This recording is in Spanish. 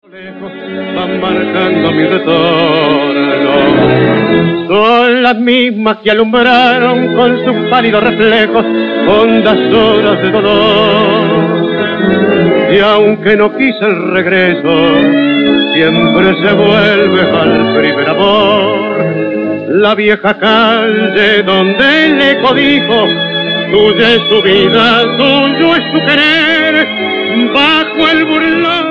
Van marcando mi retorno. Son las mismas que alumbraron con sus pálidos reflejos hondas horas de dolor. Y aunque no quise el regreso, siempre se vuelve al primer amor. La vieja calle donde el eco dijo: tuya es su vida, tuyo es su querer, bajo el burlón